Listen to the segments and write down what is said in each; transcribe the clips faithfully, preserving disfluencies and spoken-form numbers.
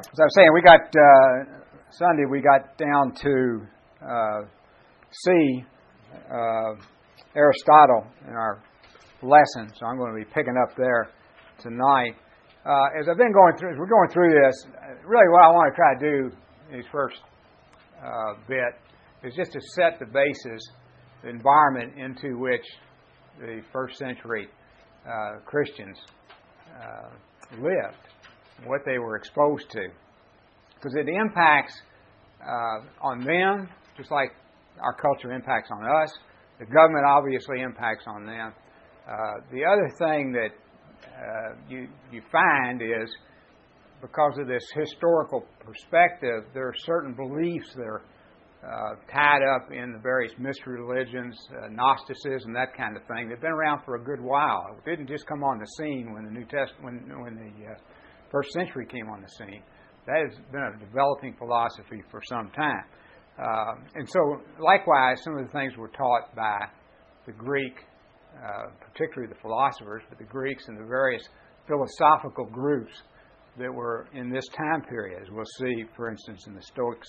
As I was saying, we got uh, Sunday. We got down to uh, see uh, Aristotle in our lesson, so I'm going to be picking up there tonight. Uh, as I've been going through, as we're going through this, really what I want to try to do in these first uh, bit is just to set the basis, the environment into which the first century uh, Christians uh, lived, what they were exposed to. Because it impacts uh, on them, just like our culture impacts on us. The government obviously impacts on them. Uh, the other thing that uh, you, you find is, because of this historical perspective, there are certain beliefs that are uh, tied up in the various mystery religions, uh, Gnosticism, that kind of thing. They've been around for a good while. It didn't just come on the scene when the New Testament, when, when the uh, first century came on the scene. That has been a developing philosophy for some time. Uh, and so, likewise, some of the things were taught by the Greek, uh, particularly the philosophers, but the Greeks and the various philosophical groups that were in this time period, as we'll see, for instance, in the Stoics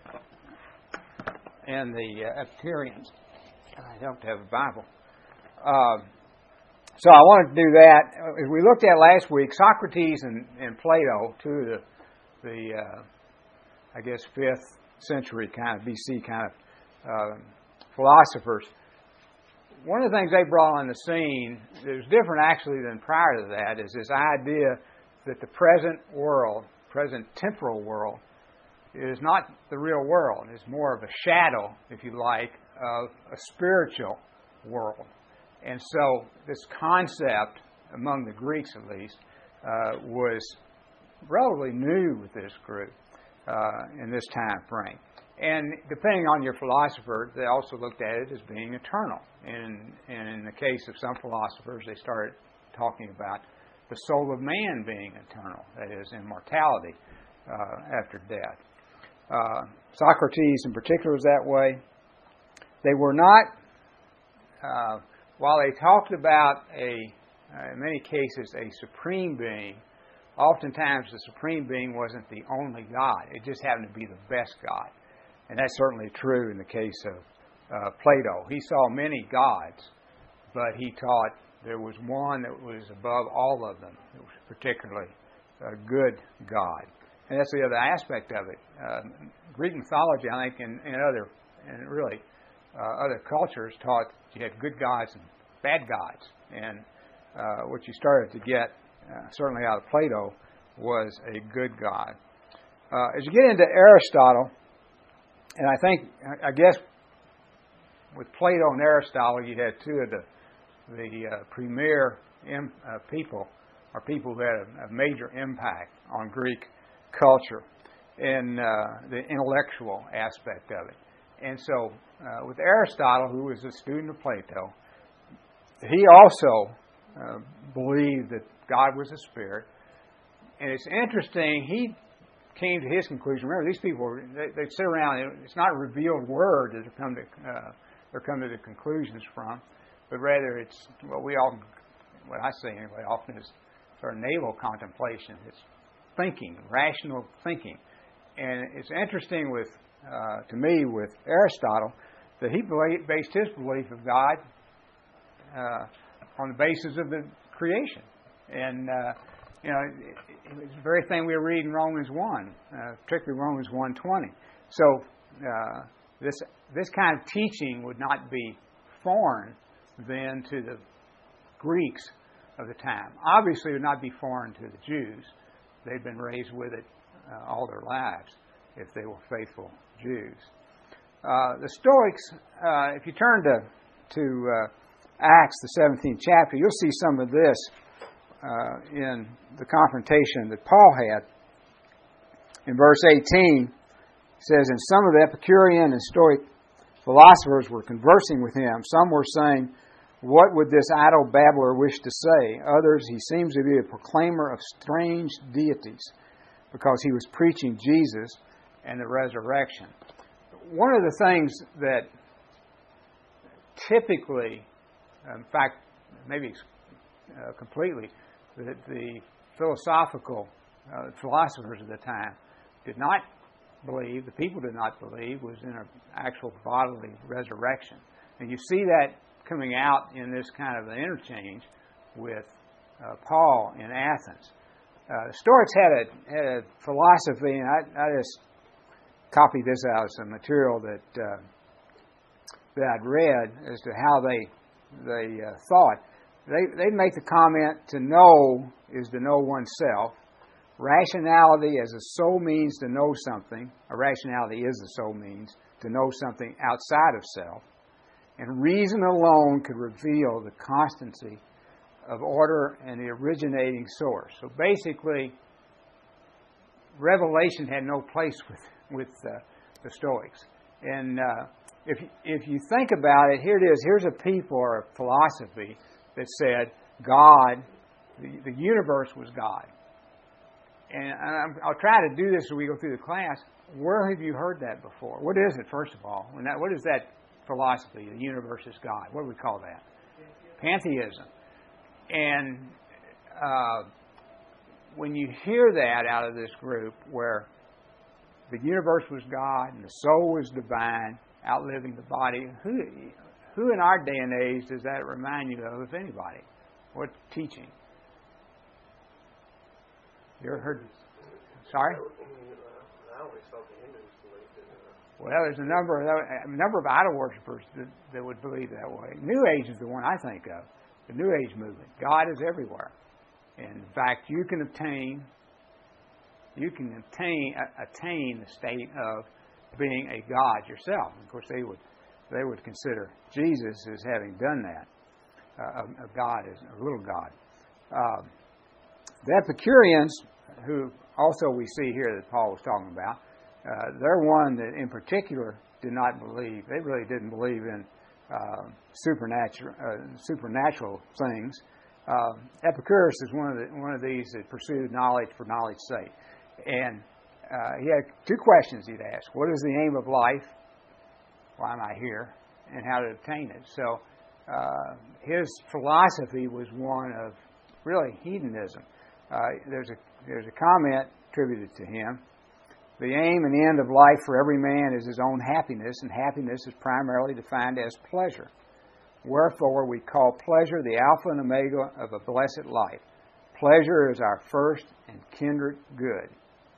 and the uh, Epicureans. I don't have a Bible. Uh, so I wanted to do that. As we looked at last week, Socrates and, and Plato, two of the the, uh, I guess, fifth century kind of B C kind of uh, philosophers. One of the things they brought on the scene that was different actually than prior to that is this idea that the present world, present temporal world, is not the real world. It's more of a shadow, if you like, of a spiritual world. And so this concept, among the Greeks at least, uh, was relatively new with this group uh, in this time frame. And depending on your philosopher, they also looked at it as being eternal. And, and in the case of some philosophers, they started talking about the soul of man being eternal, that is, immortality uh, after death. Uh, Socrates in particular was that way. They were not, uh, while they talked about, a, uh, in many cases, a supreme being, oftentimes the supreme being wasn't the only God. It just happened to be the best God. And that's certainly true in the case of uh, Plato. He saw many gods, but he taught there was one that was above all of them. It was particularly a good God. And that's the other aspect of it. Uh, Greek mythology, I think, and, and other, and really uh, other cultures taught you had good gods and bad gods. And uh, what you started to get, uh, certainly out of Plato, was a good God. Uh, as you get into Aristotle, and I think, I guess, with Plato and Aristotle, you had two of the the uh, premier im, uh, people, or people who had a, a major impact on Greek culture in uh, the intellectual aspect of it. And so, uh, with Aristotle, who was a student of Plato, he also uh, believed that God was a spirit. And it's interesting, he came to his conclusion. Remember, these people, they, they sit around, it's not a revealed word that they're come to, uh, they're come to the conclusions from, but rather it's what we all, what I say anyway, often is sort of naval contemplation. It's thinking, rational thinking. And it's interesting with, uh, to me, with Aristotle, that he based his belief of God uh, on the basis of the creation. And, uh, you know, it, it was the very thing we read in Romans one, uh, particularly Romans one twenty. So uh, this this kind of teaching would not be foreign then to the Greeks of the time. Obviously, it would not be foreign to the Jews. They'd been raised with it uh, all their lives if they were faithful Jews. Uh, the Stoics, uh, if you turn to, to uh, Acts, the seventeenth chapter, you'll see some of this uh, in the confrontation that Paul had. In verse eighteen, it says, "And some of the Epicurean and Stoic philosophers were conversing with him. Some were saying, 'What would this idle babbler wish to say?' Others, 'He seems to be a proclaimer of strange deities,' because he was preaching Jesus and the resurrection." One of the things that typically, in fact, maybe uh, completely, that the philosophical uh, philosophers of the time did not believe, the people did not believe, was in an actual bodily resurrection. And you see that coming out in this kind of an interchange with uh, Paul in Athens. Uh, the Stoics had a, had a philosophy, and I, I just copied this out of some material that uh, that I'd read as to how they they uh, thought. They they'd make the comment: to know is to know oneself. Rationality as a sole means to know something. A rationality is the sole means to know something outside of self. And reason alone could reveal the constancy of order and the originating source. So basically, revelation had no place with with uh, the Stoics. And uh, if if you think about it, here it is. Here's a people or a philosophy that said God, the, the universe was God. And I'm, I'll try to do this as we go through the class. Where have you heard that before? What is it, first of all? When that, what is that philosophy? The universe is God. What do we call that? Pantheism. And uh, when you hear that out of this group, where the universe was God and the soul was divine, outliving the body, who, who in our day and age does that remind you of, if anybody? What teaching? You ever heard? Sorry? I always thought the Hindus believed in it. Well, there's a number of a number of idol worshippers that, that would believe that way. New Age is the one I think of. The New Age movement. God is everywhere, and in fact, you can obtain you can obtain attain the state of being a God yourself. Of course, they would they would consider Jesus as having done that. Uh, a, a God is a little God. Um, The Epicureans, who also we see here that Paul was talking about, uh, they're one that in particular did not believe. They really didn't believe in uh, supernatural uh, supernatural things. Uh, Epicurus is one of the one of these that pursued knowledge for knowledge's sake, and uh, he had two questions he'd ask: what is the aim of life? Why am I here? And how to obtain it. So uh, his philosophy was one of really hedonism. Uh, there's a there's a comment attributed to him. The aim and end of life for every man is his own happiness, and happiness is primarily defined as pleasure. Wherefore we call pleasure the alpha and omega of a blessed life. Pleasure is our first and kindred good.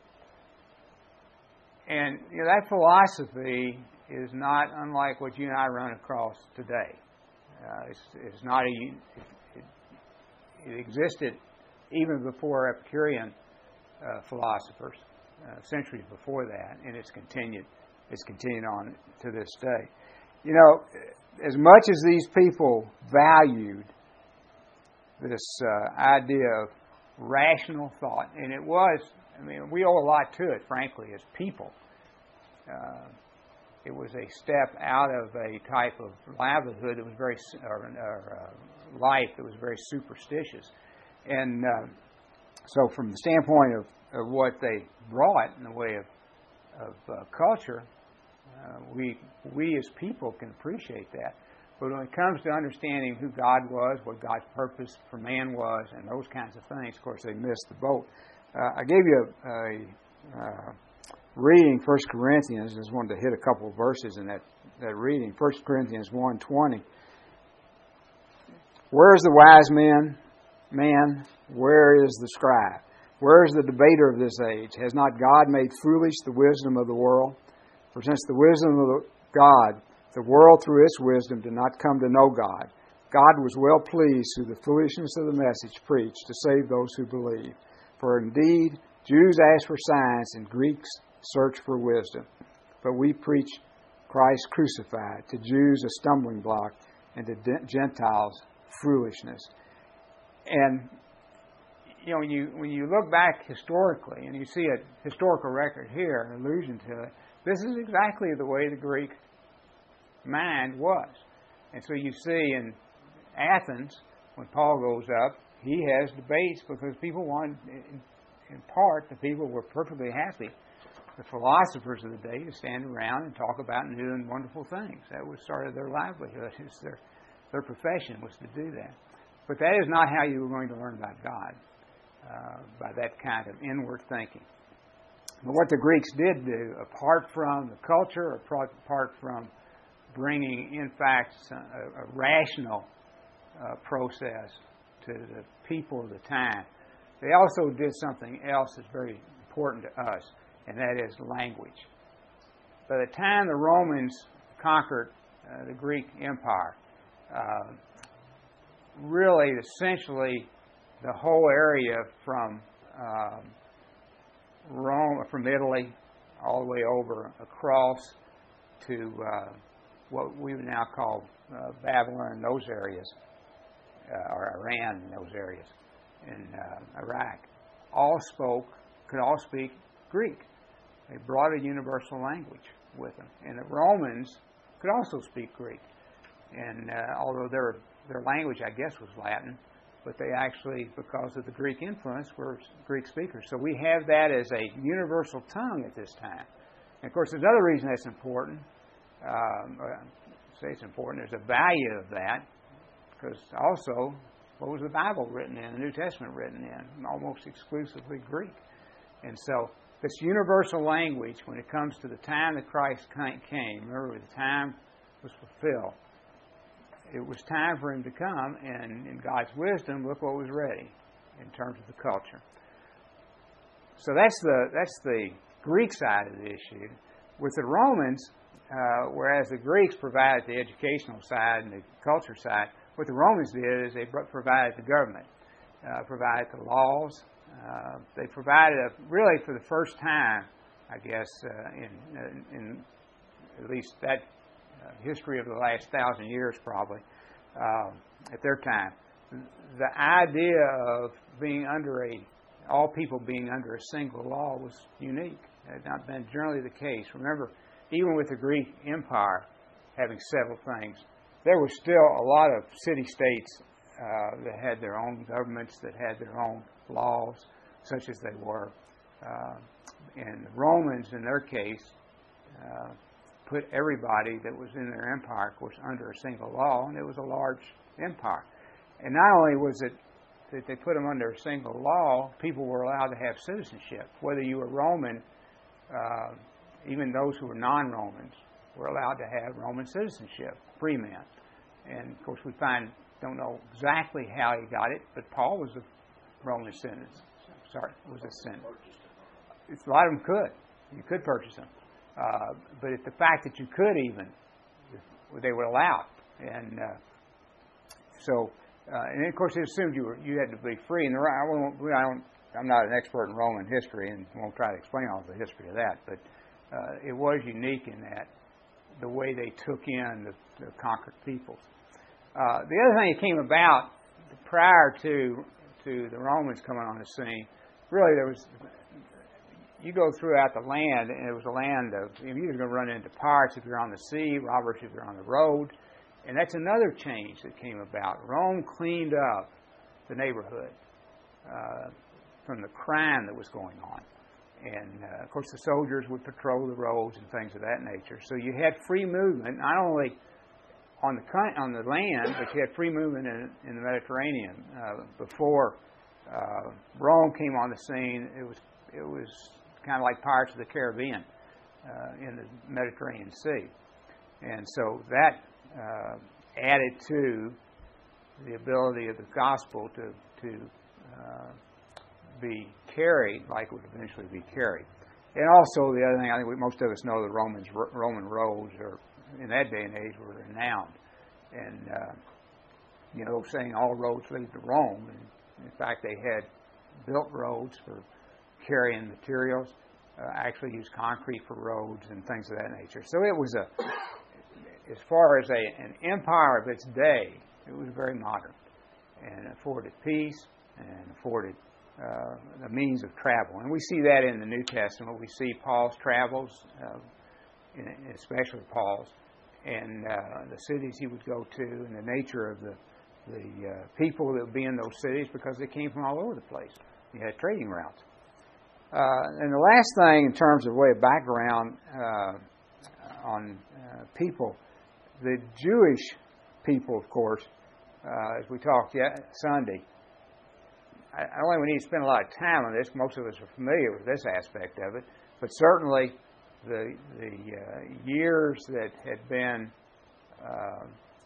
And you know, that philosophy is not unlike what you and I run across today. Uh, it's, it's not a it, it existed even before Epicurean uh, philosophers, uh, centuries before that, and it's continued. It's continued on to this day. You know, as much as these people valued this uh, idea of rational thought, and it was, I mean, we owe a lot to it, frankly, as people. Uh, it was a step out of a type of livelihood that was very, or, or uh, life that was very superstitious. And uh, so from the standpoint of, of what they brought in the way of, of uh, culture, uh, we we as people can appreciate that. But when it comes to understanding who God was, what God's purpose for man was, and those kinds of things, of course, they missed the boat. Uh, I gave you a, a uh, reading, First Corinthians. I just wanted to hit a couple of verses in that, that reading. First Corinthians one twenty. Where is the wise man? Man, where is the scribe? Where is the debater of this age? Has not God made foolish the wisdom of the world? For since the wisdom of the God, the world through its wisdom did not come to know God, God was well pleased through the foolishness of the message preached to save those who believe. For indeed, Jews ask for signs and Greeks search for wisdom. But we preach Christ crucified, to Jews a stumbling block, and to Gentiles foolishness. And, you know, when you when you look back historically, and you see a historical record here, an allusion to it, this is exactly the way the Greek mind was. And so you see in Athens, when Paul goes up, he has debates because people wanted, in, in part, the people were perfectly happy, the philosophers of the day, to stand around and talk about new and wonderful things. That was sort of their livelihood. It was their, their profession was to do that. But that is not how you were going to learn about God. uh, by that kind of inward thinking. But what the Greeks did do, apart from the culture, apart from bringing, in fact, a, a rational uh, process to the people of the time, they also did something else that's very important to us, and that is language. By the time the Romans conquered uh, the Greek Empire, uh, really, essentially, the whole area from um, Rome, from Italy, all the way over across to uh, what we would now call uh, Babylon and those areas, uh, or Iran and those areas, in uh, Iraq, all spoke, could all speak Greek. They brought a universal language with them. And the Romans could also speak Greek. And uh, although their their language, I guess, was Latin, but they actually, because of the Greek influence, were Greek speakers. So we have that as a universal tongue at this time. And of course, there's another reason that's important. Um, I say it's important. There's a value of that, because also, what was the Bible written in, the New Testament written in? Almost exclusively Greek. And so this universal language, when it comes to the time that Christ came, remember, the time was fulfilled. It was time for him to come, and in God's wisdom, look what was ready in terms of the culture. So that's the that's the Greek side of the issue. With the Romans, uh, whereas the Greeks provided the educational side and the culture side, what the Romans did is they provided the government, uh, provided the laws. Uh, they provided, a, really for the first time, I guess, uh, in, in at least that uh, history of the last thousand years probably, uh, at their time, the idea of being under a, all people being under a single law was unique. It had not been generally the case. Remember, even with the Greek Empire having several things, there was still a lot of city-states uh, that had their own governments, that had their own laws, such as they were. Uh, and the Romans, in their case, uh, put everybody that was in their empire, of course, under a single law, and it was a large empire. And not only was it that they put them under a single law, people were allowed to have citizenship. Whether you were Roman, uh, even those who were non-Romans were allowed to have Roman citizenship, free men. And, of course, we find, don't know exactly how he got it, but Paul was a Roman citizen. Sorry, was a citizen. A lot of them could. You could purchase them. Uh, but it's the fact that you could even, they were allowed. And uh, so, uh, and of course, it assumed you were, you had to be free. And the, I, won't, I don't, I'm not an expert in Roman history and won't try to explain all the history of that, but uh, it was unique in that, the way they took in the, the conquered peoples. Uh, the other thing that came about prior to to the Romans coming on the scene, really there was, you go throughout the land, and it was a land of, you're going to run into pirates if you're on the sea, robbers if you're on the road, and that's another change that came about. Rome cleaned up the neighborhood uh, from the crime that was going on. And, uh, of course, the soldiers would patrol the roads and things of that nature. So you had free movement, not only on the on the land, but you had free movement in, in the Mediterranean. Uh, before uh, Rome came on the scene, it was it was kind of like Pirates of the Caribbean uh, in the Mediterranean Sea. And so that uh, added to the ability of the gospel to, to uh, be carried like it would eventually be carried. And also the other thing, I think we, most of us know the Romans Roman roads are, in that day and age, were renowned. And, uh, you know, saying all roads lead to Rome. And in fact, they had built roads for carrying materials, uh, actually used concrete for roads and things of that nature. So it was a, as far as a, an empire of its day, it was very modern and afforded peace and afforded Uh, the means of travel. And we see that in the New Testament. We see Paul's travels, uh, in, especially Paul's, and uh, the cities he would go to, and the nature of the, the uh, people that would be in those cities, because they came from all over the place. You had trading routes. Uh, and the last thing, in terms of way of background uh, on uh, people, the Jewish people, of course, uh, as we talked yet, Sunday, I don't think we need to spend a lot of time on this. Most of us are familiar with this aspect of it. But certainly the the uh, years that had been, uh,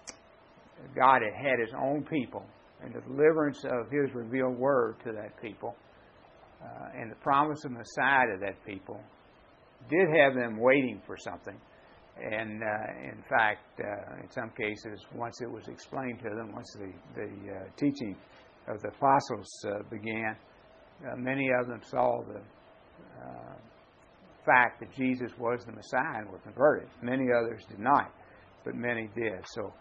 God had had His own people, and the deliverance of His revealed Word to that people, uh, and the promise of Messiah to that people, did have them waiting for something. And uh, in fact, uh, in some cases, once it was explained to them, once the, the uh, teaching of the apostles uh, began, uh, many of them saw the uh, fact that Jesus was the Messiah and were converted. Many others did not, but many did. So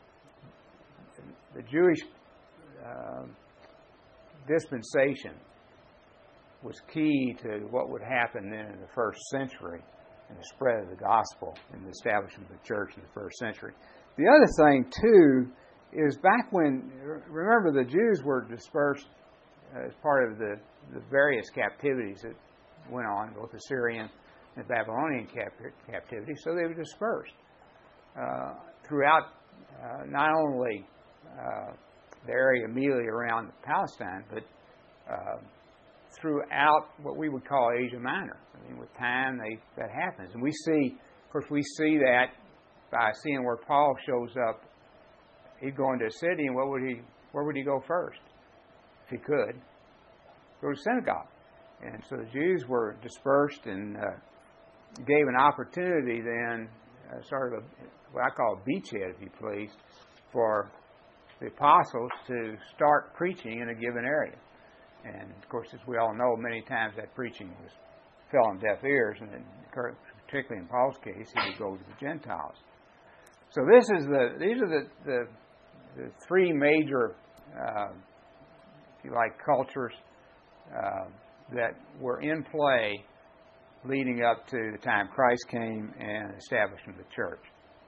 the Jewish uh, dispensation was key to what would happen then in the first century and the spread of the gospel and the establishment of the church in the first century. The other thing, too, is back when, remember, the Jews were dispersed as part of the, the various captivities that went on, both Assyrian and Babylonian cap- captivity, so they were dispersed uh, throughout uh, not only uh, the area immediately around Palestine, but uh, throughout what we would call Asia Minor. I mean, with time, they, that happens. And we see, of course, we see that by seeing where Paul shows up. He'd go into a city, and what would he? Where would he go first? If he could, go to synagogue. And so the Jews were dispersed, and uh, gave an opportunity then, uh, sort of a, what I call a beachhead, if you please, for the apostles to start preaching in a given area. And of course, as we all know, many times that preaching was fell on deaf ears, and then, particularly in Paul's case, he would go to the Gentiles. So this is the these are the the, the three major, uh, if you like, cultures uh, that were in play leading up to the time Christ came and establishment of the church.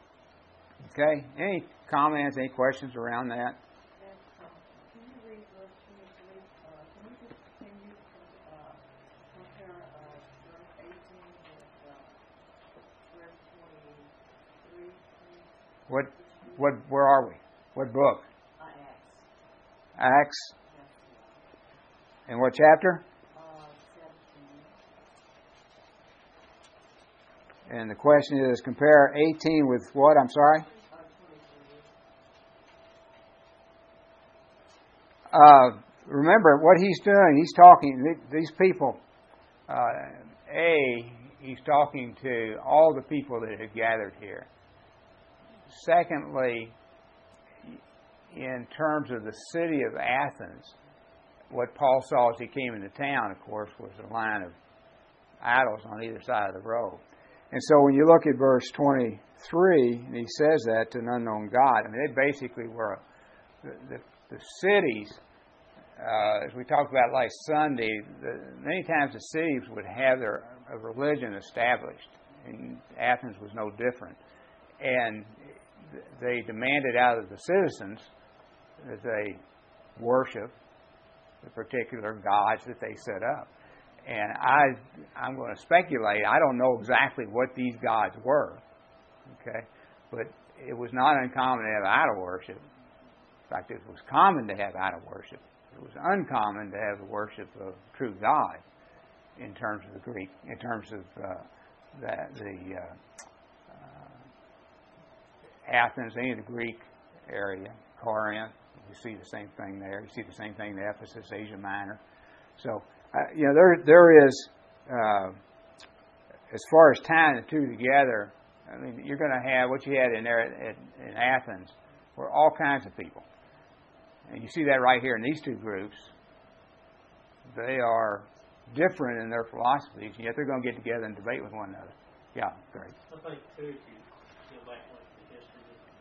Okay, any comments, any questions around that? What, what, where are we? What book? Uh, Acts. Acts. And what chapter? Uh, seventeen. And the question is, compare eighteen with what? I'm sorry? Uh, Uh, remember, what he's doing, he's talking, these people, uh, A, he's talking to all the people that have gathered here. Secondly, in terms of the city of Athens, what Paul saw as he came into town, of course, was a line of idols on either side of the road. And so when you look at verse twenty-three, and he says that to an unknown God, I mean, they basically were, the, the, the cities, uh, as we talked about last Sunday, the, many times the cities would have their a religion established, and Athens was no different. And they demanded out of the citizens that they worship the particular gods that they set up. And I, I'm going to speculate. I don't know exactly what these gods were, okay? But it was not uncommon to have idol worship. In fact, it was common to have idol worship. It was uncommon to have the worship of true God in terms of the Greek, in terms of uh, the, the uh, Athens, any of the Greek area, Corinth, you see the same thing there. You see the same thing in Ephesus, Asia Minor. So, uh, you know, there there is, uh, as far as tying the two together, I mean, you're going to have what you had in there at, in Athens were all kinds of people. And you see that right here in these two groups. They are different in their philosophies, and yet they're going to get together and debate with one another. Yeah, great. I think, too, if you go back and look at the history,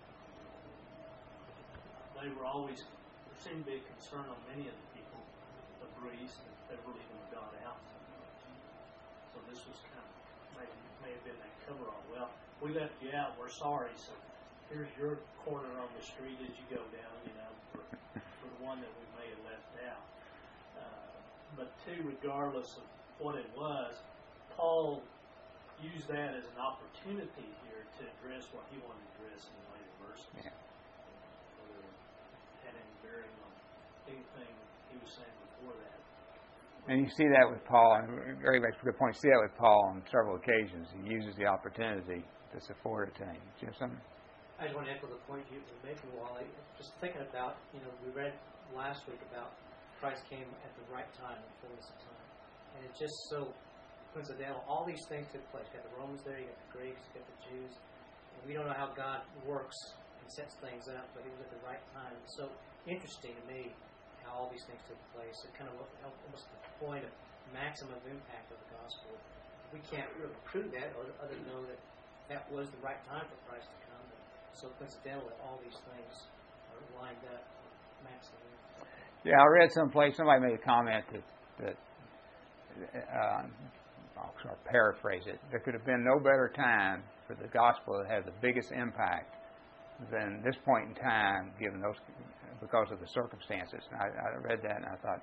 they were always, there seemed to be a concern on many of the people, the Greece, that they were leaving God out so much. So this was kind of, maybe, may have been that cover-all. Well, we left you out, we're sorry, so here's your corner on the street as you go down, you know, for, for the one that we may have left out. Uh, but, too, regardless of what it was, Paul used that as an opportunity here to address what he wanted to address in the later verses. Yeah. Whether it had any bearing on anything he he was saying before that. And you see that with Paul, and Gary makes a good point. You see that with Paul on several occasions. He uses the opportunity that's afforded to him. Do you have something? I just want to echo the point you were making, Wally. Just thinking about, you know, we read last week about Christ came at the right time, the fullness of time. And it's just so coincidental. All these things took place. You got the Romans there, you got the Greeks, you got the Jews. And we don't know how God works and sets things up, but it was at the right time. It's so interesting to me how all these things took place. It kind of almost the point of maximum impact of the gospel. We can't really prove that other than know that that was the right time for Christ to come. It's so coincidental that all these things are lined up for maximum impact. Yeah, I read someplace, somebody made a comment that, that uh, I'll sort of paraphrase it, there could have been no better time for the gospel to have the biggest impact than this point in time, given those, because of the circumstances. And I, I read that and I thought,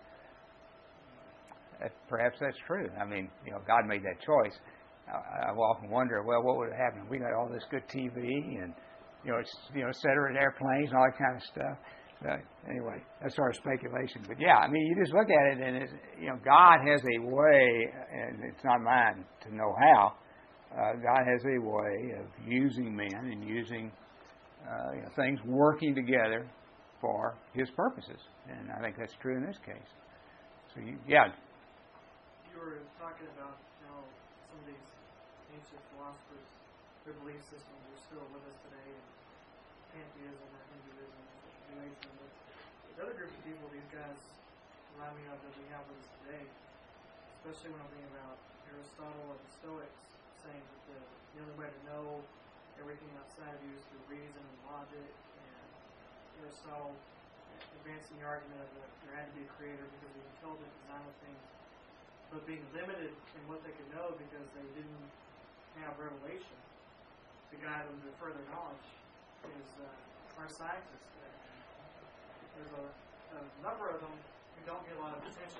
perhaps that's true. I mean, you know, God made that choice. I, I've often wondered, well, what would have happened? We got all this good T V and, you know, it's, you know, et cetera, and airplanes and all that kind of stuff. So anyway, that's sort of speculation. But yeah, I mean, you just look at it and, it's, you know, God has a way, and it's not mine to know how, uh, God has a way of using men and using uh, you know, things working together for His purposes. And I think that's true in this case. So, you, yeah. You were talking about how some of these ancient philosophers, their belief systems are still with us today, and pantheism or Hinduism, Judaism. But the other group of people, these guys remind me of that we have with us today, especially when I'm thinking about Aristotle and the Stoics, saying that the, the only way to know everything outside of you is through reason and logic, and Aristotle advancing the argument of that there had to be a creator because of the intelligent design of things, but being limited in what they could know because they didn't have revelation to guide them to further knowledge is uh, our scientists today. There's a, a number of them who don't get a lot of attention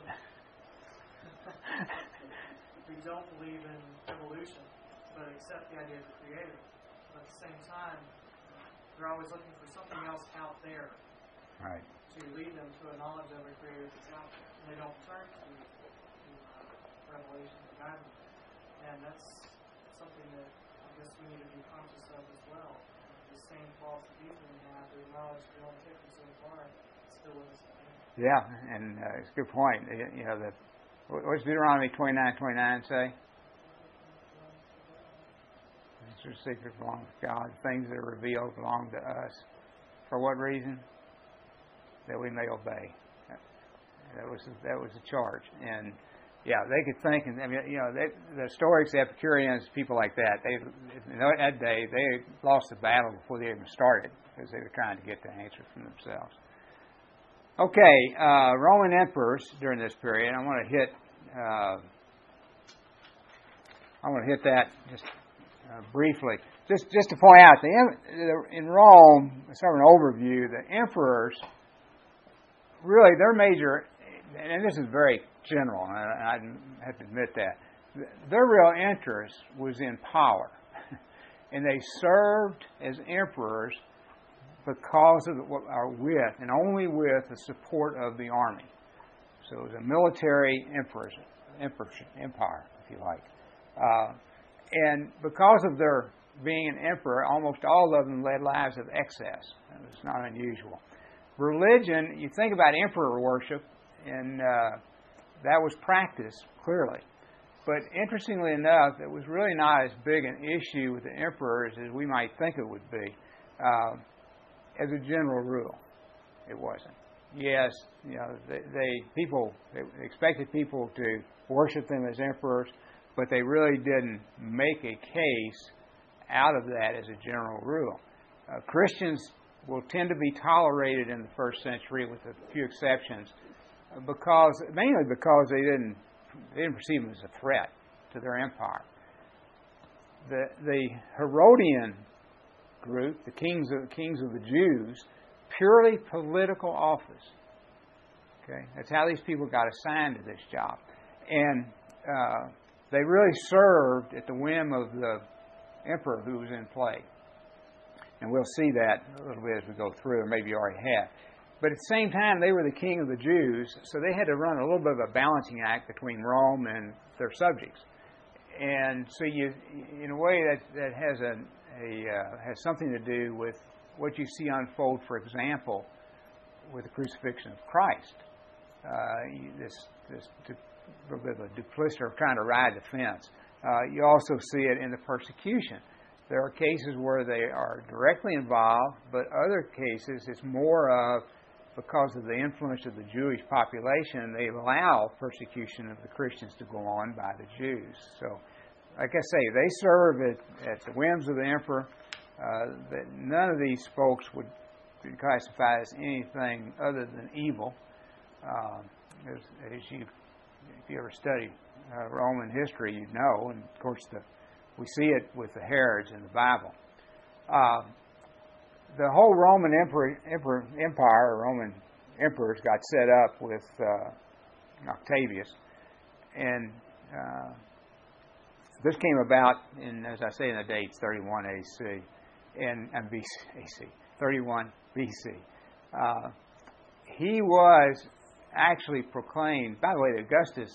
who don't believe in evolution but accept the idea of the creator. But at the same time, they're always looking for something else out there Right. to lead them to a knowledge of a creator that's out there. And they don't turn to, to uh, revelation and guidance. And that's something that I guess we need to be conscious of as well. The same false belief we have, the knowledge we only take from so far, is still with us today. Yeah, and uh, it's a good point. You know, the, what's Deuteronomy twenty-nine twenty-nine say? The secrets belong to God. Things that are revealed belong to us. For what reason? That we may obey. That was that was the charge. And yeah, they could think. And I mean, you know, they, the Stoics, the Epicureans, people like that. They in that day they lost the battle before they even started because they were trying to get the answer from themselves. Okay, uh, Roman emperors during this period. I want to hit. Uh, I want to hit that just. Uh, briefly, just just to point out, the, the in Rome, sort of an overview, the emperors really their major, and this is very general, and I, I have to admit that their real interest was in power, and they served as emperors because of what are with and only with the support of the army. So it was a military emperors, emperorship, empire, if you like. Uh, And because of their being an emperor, almost all of them led lives of excess. It's not unusual. Religion, you think about emperor worship, and uh, that was practiced, clearly. But interestingly enough, it was really not as big an issue with the emperors as we might think it would be. Uh, as a general rule, it wasn't. Yes, you know, they, they people they expected people to worship them as emperors, but they really didn't make a case out of that as a general rule. Uh, Christians will tend to be tolerated in the first century, with a few exceptions, because mainly because they didn't they didn't perceive them as a threat to their empire. The the Herodian group, the kings of kings of the Jews, purely political office. Okay, that's how these people got assigned to this job, and uh, they really served at the whim of the emperor who was in play. And we'll see that a little bit as we go through, or maybe you already have. but at the same time, they were the king of the Jews, so they had to run a little bit of a balancing act between Rome and their subjects. And so, you, in a way, that that has a, a uh, has something to do with what you see unfold, for example, with the crucifixion of Christ. Uh, this this du- little bit of a duplicity of trying to ride the fence. Uh, you also see it in the persecution. There are cases where they are directly involved, but other cases it's more of, because of the influence of the Jewish population, they allow persecution of the Christians to go on by the Jews. So, like I say, they serve at, at the whims of the emperor. Uh, that none of these folks would be classified as anything other than evil. Uh, as, as you, if you ever study uh, Roman history, you know, and of course the, we see it with the Herods in the Bible. Uh, the whole Roman emperor, emperor, empire, or Roman emperors, got set up with uh, Octavius, and uh, this came about in, as I say in the dates, thirty-one A C, and, and B C, A C, thirty-one B C. Uh, he was actually proclaimed, by the way, Augustus,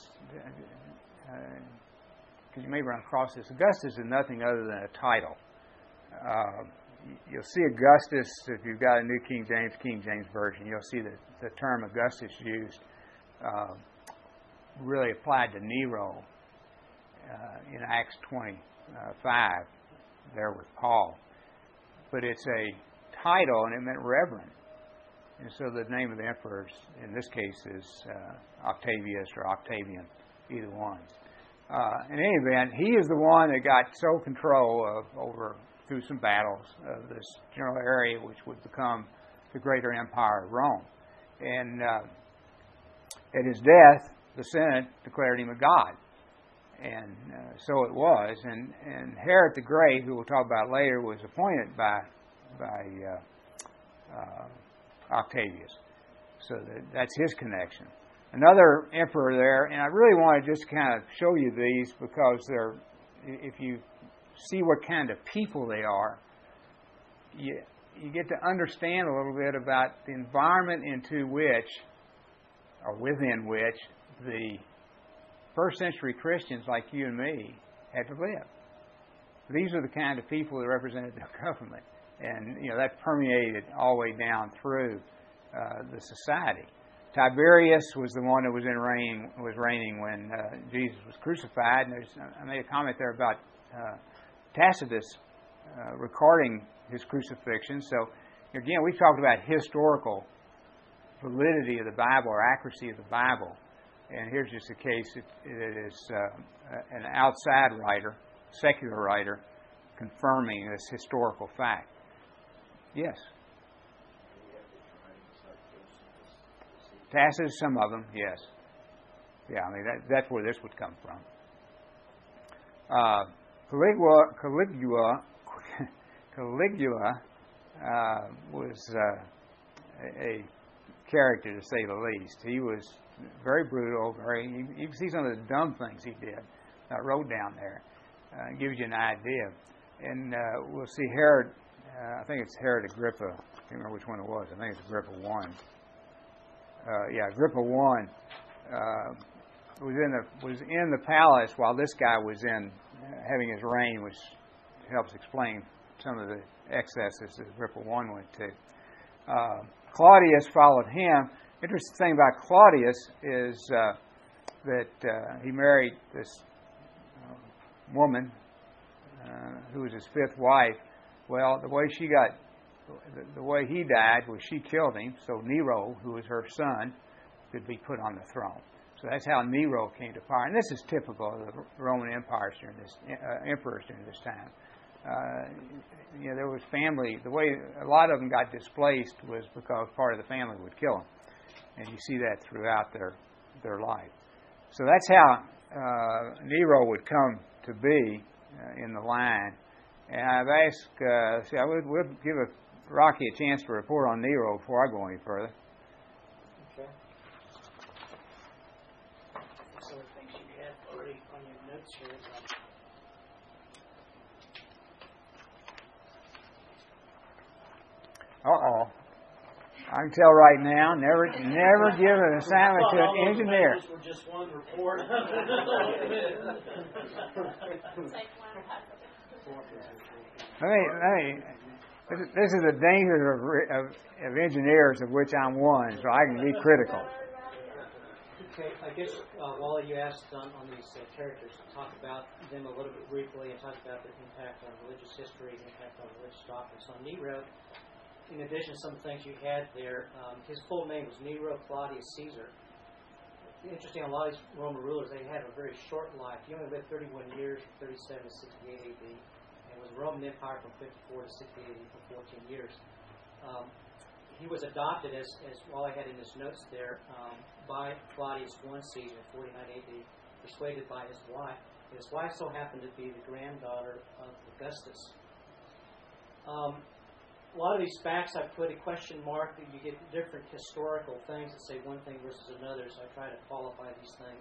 because uh, you may run across this, Augustus is nothing other than a title. Uh, you'll see Augustus, if you've got a New King James, King James Version, you'll see the, the term Augustus used, uh, really applied to Nero uh, in Acts twenty-five, there with Paul. But it's a title, and it meant reverend. And so the name of the emperor, in this case, is uh, Octavius or Octavian, either one. Uh, in any event, he is the one that got sole control of, over, through some battles, of this general area which would become the greater empire of Rome. And uh, at his death, the Senate declared him a god. And uh, so it was. And, and Herod the Great, who we'll talk about later, was appointed by, by uh, uh, Octavius. So that, that's his connection. Another emperor there, and I really want to just kind of show you these because they're, if you see what kind of people they are, you, you get to understand a little bit about the environment into which, or within which, the first century Christians like you and me had to live. These are the kind of people that represented the government. And, you know, that permeated all the way down through uh, the society. Tiberius was the one that was in reigning was reigning when uh, Jesus was crucified. And there's, I made a comment there about uh, Tacitus uh, recording his crucifixion. So, again, we've talked about historical validity of the Bible or accuracy of the Bible. And here's just a case. It, it is uh, an outside writer, secular writer, confirming this historical fact. Yes. Tacitus, some of them, yes. Yeah, I mean, that, that's where this would come from. Uh, Caligula, Caligula, Caligula uh, was uh, a, a character, to say the least. He was very brutal, very, you, you can see some of the dumb things he did. I wrote down there. Uh, gives you an idea. And uh, we'll see Herod, uh, I think it's Herod Agrippa. I can't remember which one it was. I think it's Agrippa one. Uh, yeah, Agrippa one uh, was in the was in the palace while this guy was in uh, having his reign, which helps explain some of the excesses that Agrippa one went to. Uh, Claudius followed him. Interesting thing about Claudius is uh, that uh, he married this uh, woman uh, who was his fifth wife. Well, the way she got The, the way he died was she killed him, so Nero, who was her son, could be put on the throne. So that's how Nero came to power. And this is typical of the Roman empires during this, uh, emperors during this time. Uh, you know, there was family. The way a lot of them got displaced was because part of the family would kill them, and you see that throughout their their life. So that's how uh, Nero would come to be uh, in the line. And I've asked. Uh, see, I would, would give a Rocky a chance to report on Nero before I go any further. Okay. Some of the things you had already on your notes here. Uh-oh. I can tell right now, never never give an assignment to an engineer. Were just one report. Let me, let me, this is- this is the danger of, re- of, of engineers, of which I'm one, so I can be critical. Okay, I guess uh, Wally, you asked on, on these uh, characters to talk about them a little bit briefly and talk about their impact on religious history and impact on religious doctrine. So Nero, in addition to some of the things you had there, um, his full name was Nero Claudius Caesar. Interesting, a lot of these Roman rulers, they had a very short life. He only lived thirty-one years, from thirty-seven to sixty-eight A D, and was the Roman Empire from fifty-four to sixty-eight A D for fourteen years. Um, he was adopted, as, as Wally had in his notes there, um, by Claudius I Caesar in forty-nine A D, persuaded by his wife. His wife so happened to be the granddaughter of Augustus. Um, a lot of these facts I put a question mark. You get different historical things that say one thing versus another, so I try to qualify these things.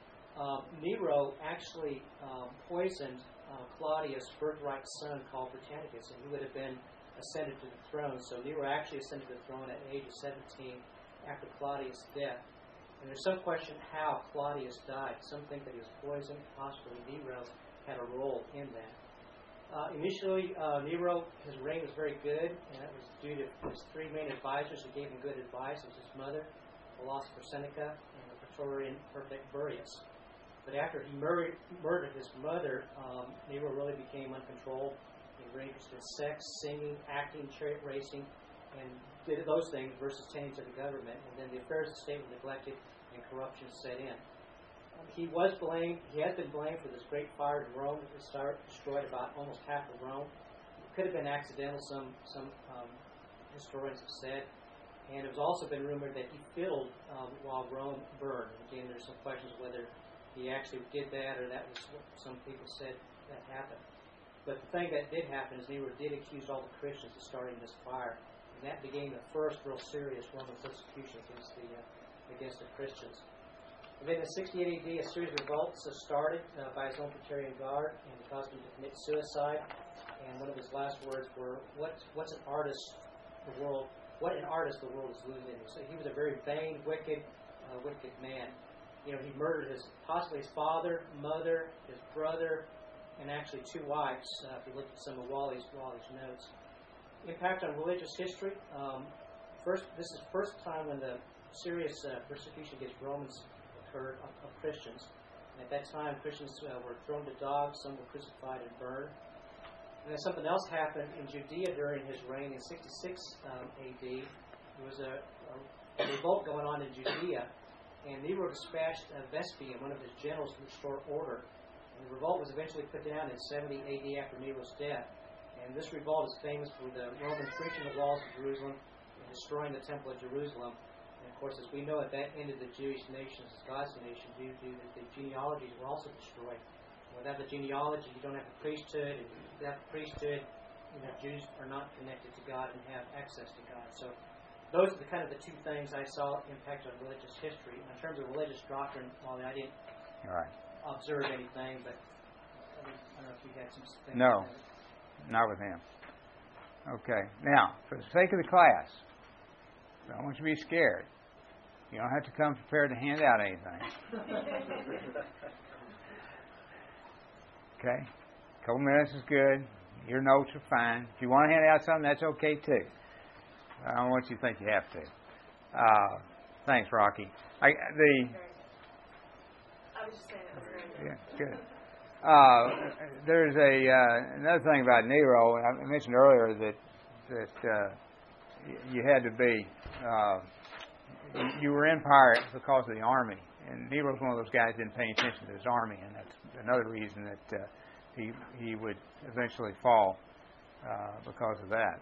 Um, Nero actually um, poisoned uh, Claudius' birthright son called Britannicus, and he would have been ascended to the throne. So Nero actually ascended to the throne at the age of seventeen after Claudius' death. And there's some question how Claudius died. Some think that he was poisoned. Possibly Nero had a role in that. Uh, initially, uh, Nero, his reign was very good, and that was due to his three main advisors who gave him good advice. It was his mother, philosopher Seneca, and the Praetorian prefect Burius. But after he murdered, murdered his mother, um, Nero really became uncontrolled. He was interested in sex, singing, acting, chariot racing, and did those things versus tending to the government. And then the affairs of the state were neglected, and corruption set in. Um, he was blamed. He has been blamed for this great fire in Rome that started, destroyed about almost half of Rome. It could have been accidental. Some some um, historians have said. And it has also been rumored that he fiddled um, while Rome burned. Again, there's some questions whether he actually did that or that was what some people said that happened. But the thing that did happen is Nero did accuse all the Christians of starting this fire. And that began the first real serious Roman persecution against the uh, against the Christians. And then in sixty-eight A D, a series of revolts started uh, by his own Praetorian Guard and caused him to commit suicide. And one of his last words were, "What what's an artist the world? What an artist the world is losing." So he was a very vain, wicked, uh, wicked man. You know, he murdered his possibly his father, mother, his brother, and actually two wives. Uh, if you look at some of Wally's Wally's notes, impact on religious history. Um, first, this is the first time when the serious uh, persecution against Romans occurred of, of Christians. And at that time, Christians uh, were thrown to dogs. Some were crucified and burned. And then something else happened in Judea during his reign in sixty-six um, A D. There was a, a revolt going on in Judea, and Nero dispatched uh, Vespasian, one of his generals, to restore order. And the revolt was eventually put down in seventy A D after Nero's death. And this revolt is famous for the Romans breaching the walls of Jerusalem and destroying the Temple of Jerusalem. And of course, as we know, it, that ended the Jewish nation as God's nation due to the, the genealogies were also destroyed. Without the genealogy, you don't have the priesthood, and without the priesthood, you know, Jews are not connected to God and have access to God. So those are the kind of the two things I saw impact on religious history. In terms of religious doctrine, while I didn't All right. observe anything, but I, mean, I don't know if you had some things. No, not with him. Okay. Now, for the sake of the class, I don't want you to be scared. You don't have to come prepared to hand out anything. Okay? A couple minutes is good. Your notes are fine. If you want to hand out something, that's okay too. I don't want you to think you have to. Uh, thanks, Rocky. I, the I was just saying that was very good. Yeah, good. Uh, there's a uh, another thing about Nero. I mentioned earlier that that uh, you had to be uh, you were in power because of the army, and Nero's one of those guys who didn't pay attention to his army, and that's another reason that uh, he he would eventually fall uh, because of that.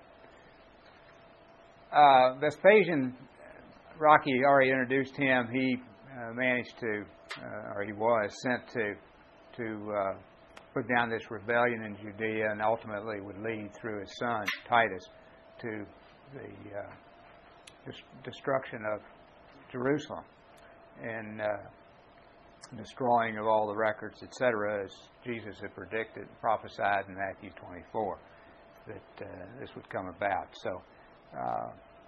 Uh, Vespasian, Rocky already introduced him. He uh, managed to, uh, or he was sent to to uh, put down this rebellion in Judea, and ultimately would lead through his son Titus to the uh, dis- destruction of Jerusalem and uh, destroying of all the records, et cetera, as Jesus had predicted, prophesied in Matthew twenty-four that uh, this would come about. So. Uh,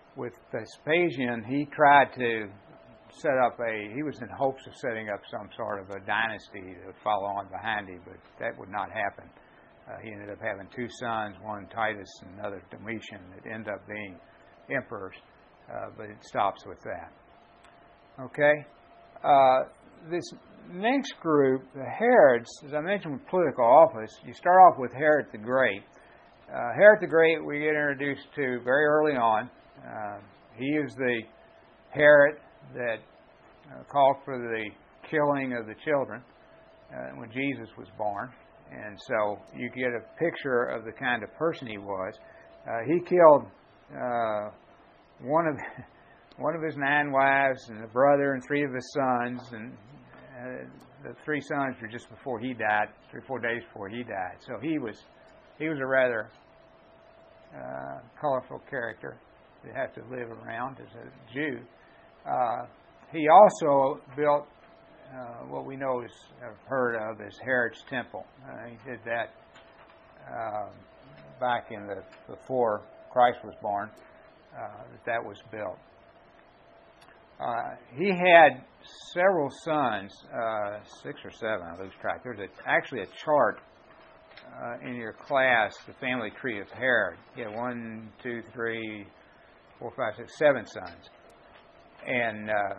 with Vespasian, he tried to set up a, he was in hopes of setting up some sort of a dynasty to follow on behind him, but that would not happen. Uh, he ended up having two sons, one Titus and another Domitian, that ended up being emperors, uh, but it stops with that. Okay? Uh, this next group, the Herods, as I mentioned with political office, you start off with Herod the Great. Uh, Herod the Great we get introduced to very early on. Uh, he is the Herod that uh, called for the killing of the children uh, when Jesus was born. And so you get a picture of the kind of person he was. Uh, he killed uh, one of one of his nine wives and a brother and three of his sons. And uh, the three sons were just before he died, three or four days before he died. So he was he was a rather uh, colorful character to have to live around as a Jew. Uh, he also built uh, what we know is have heard of as Herod's Temple. Uh, he did that uh, back in the before Christ was born. Uh, that that was built. Uh, he had several sons, uh, six or seven. I lose track. There's a, actually a chart uh, in your class, the family tree of Herod. He had one, two, three, four, five, six, seven sons. And uh,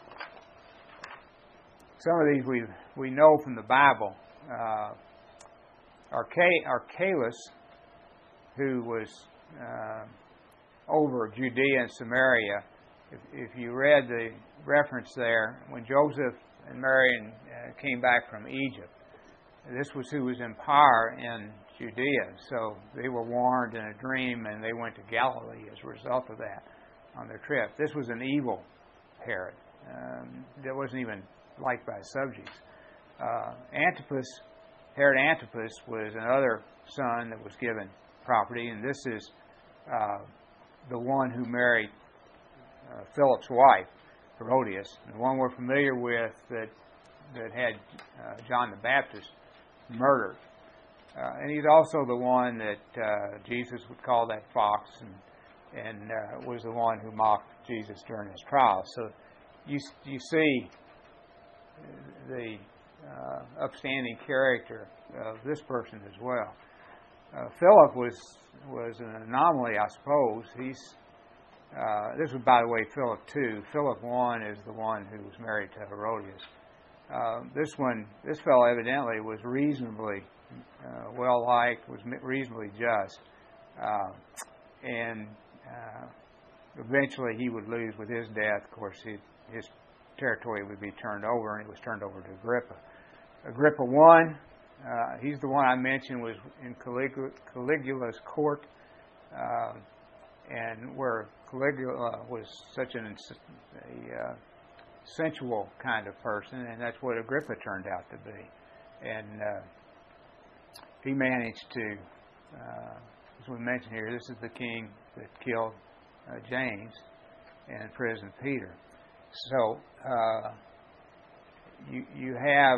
some of these we we know from the Bible. Uh, Archa- Archelaus, who was uh, over Judea and Samaria, if, if you read the reference there, when Joseph and Mary uh, came back from Egypt, this was who was in power in Judea. So they were warned in a dream, and they went to Galilee as a result of that on their trip. This was an evil Herod um, that wasn't even liked by his subjects. Uh, Antipas, Herod Antipas, was another son that was given property, and this is uh, the one who married uh, Philip's wife, Herodias, the one we're familiar with that that had uh, John the Baptist murdered. Uh, and he's also the one that uh, Jesus would call that fox, and and uh, was the one who mocked Jesus during his trial. So you you see the uh, upstanding character of this person as well. Uh, Philip was was an anomaly, I suppose. He's uh, this was, by the way, Philip two. Philip one is the one who was married to Herodias. Uh, this one, this fellow evidently was reasonably uh, well liked, was reasonably just, uh, and uh, eventually he would lose with his death. Of course, he, his territory would be turned over, and it was turned over to Agrippa. Agrippa one, uh, he's the one I mentioned was in Caligula, Caligula's court, uh, and where Caligula was such an a, uh, sensual kind of person, and that's what Agrippa turned out to be. And uh, he managed to, uh, as we mentioned here, this is the king that killed uh, James and imprisoned Peter. So uh, you you have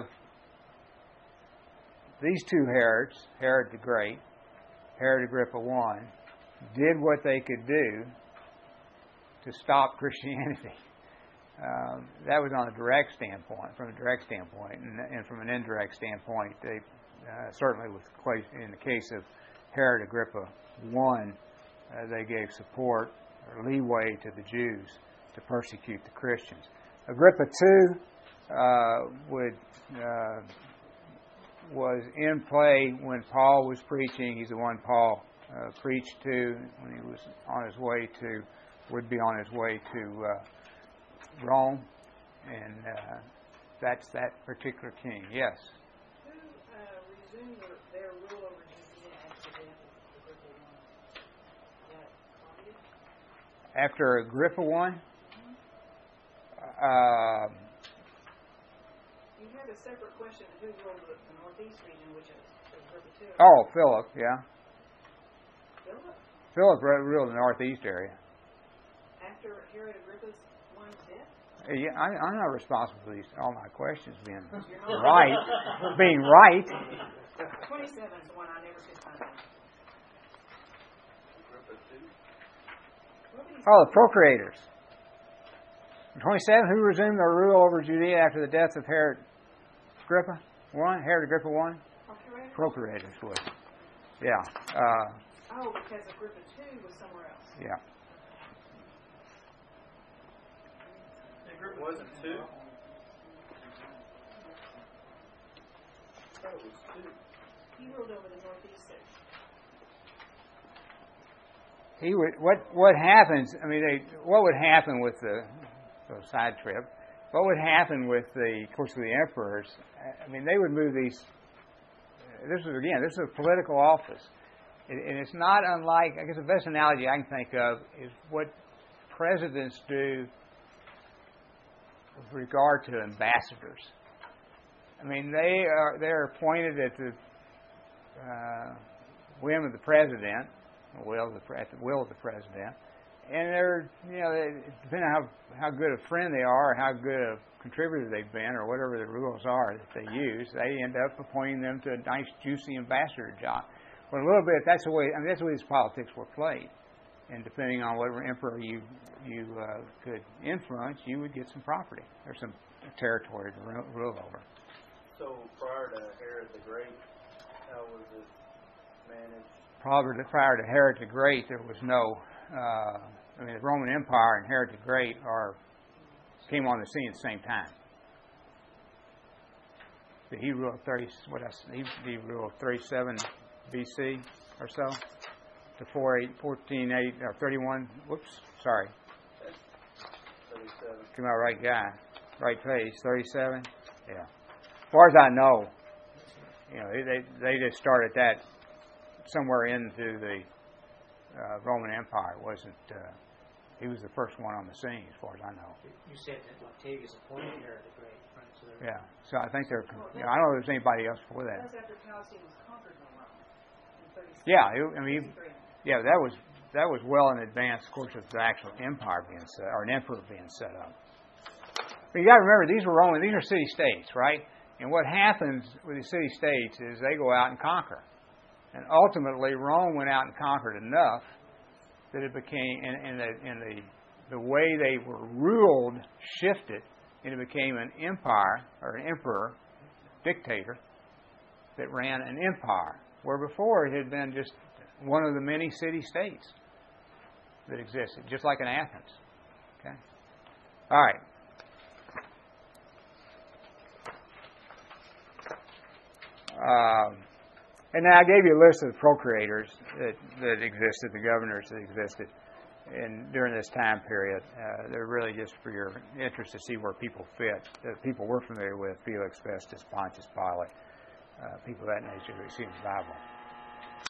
these two Herods, Herod the Great, Herod Agrippa one, did what they could do to stop Christianity. Um, that was on a direct standpoint, from a direct standpoint, and, and from an indirect standpoint, they uh, certainly, with in the case of Herod Agrippa one, uh, they gave support or leeway to the Jews to persecute the Christians. Agrippa two uh, would uh, was in play when Paul was preaching. He's the one Paul uh, preached to when he was on his way to, would be on his way to uh, Rome, and uh, that's that particular king. Yes? Who uh, resumed their, their rule over Judea after the death of Agrippa one? That Claudius? After Agrippa one? Uh, you had a separate question of who ruled the, the northeast region, which is Agrippa two. oh, Philip, yeah. Philip? Philip ruled the northeast area. After Herod Agrippa's one's death? Yeah, I, I'm not responsible for these all my questions being right, being right. twenty-seven is the one I never could find. Oh, the procurators. twenty-seven, who resumed their rule over Judea after the death of Herod Agrippa? One? Herod Agrippa one? Procurators? Procurators would. Yeah. Uh, Oh, because Agrippa two was somewhere else. yeah. It wasn't two? I thought it was two. He ruled over the northeast six. He would. What what happens? I mean, they, what would happen with the, the side trip? What would happen with the, of course, the emperors? I mean, they would move these. This is again. This is a political office, and, and it's not unlike. I guess the best analogy I can think of is what presidents do with regard to ambassadors. I mean, they are they're appointed at the uh, whim of the president. Will the at the will of the president, and they're you know they, depending on how how good a friend they are, or how good a contributor they've been, or whatever the rules are that they use, they end up appointing them to a nice juicy ambassador job. Well, a little bit that's the way I mean that's the way these politics were played, and depending on whatever emperor you you uh, could influence, you would get some property or some territory to rule, rule over. So prior to Herod the Great, how was it managed? Probably prior to Herod the Great, there was no. Uh, I mean, the Roman Empire and Herod the Great are came on the scene at the same time. Did he rule thirty? What else? He, he ruled thirty-seven B C or so to four eight fourteen eight or thirty-one. Whoops, sorry. thirty-seven. Came out right guy, right page. thirty-seven. Yeah. As far as I know, you know, they they just started that. Somewhere into the uh, Roman Empire. It wasn't uh, he was the first one on the scene, as far as I know. You said that Octavius appointed Herod the Great, right? So they're- Yeah. So I think they're. You know, I don't know if there's anybody else before that. That's after Palestine was conquered by Rome in thirty-six. Yeah. It, I mean, yeah. That was that was well in advance, of course, of the actual empire being set or an emperor being set up. But you got to remember, these were Roman. These are city states, right? And what happens with the city states is they go out and conquer. And ultimately, Rome went out and conquered enough that it became, and, and, the, and the, the way they were ruled shifted, and it became an empire, or an emperor, dictator, that ran an empire, where before it had been just one of the many city-states that existed, just like in Athens. Okay? All right. Um... And now I gave you a list of the procurators that, that existed, the governors that existed in, during this time period. Uh, they're really just for your interest to see where people fit. The people we're familiar with, Felix, Festus, Pontius Pilate, uh, people of that nature that see in the Bible.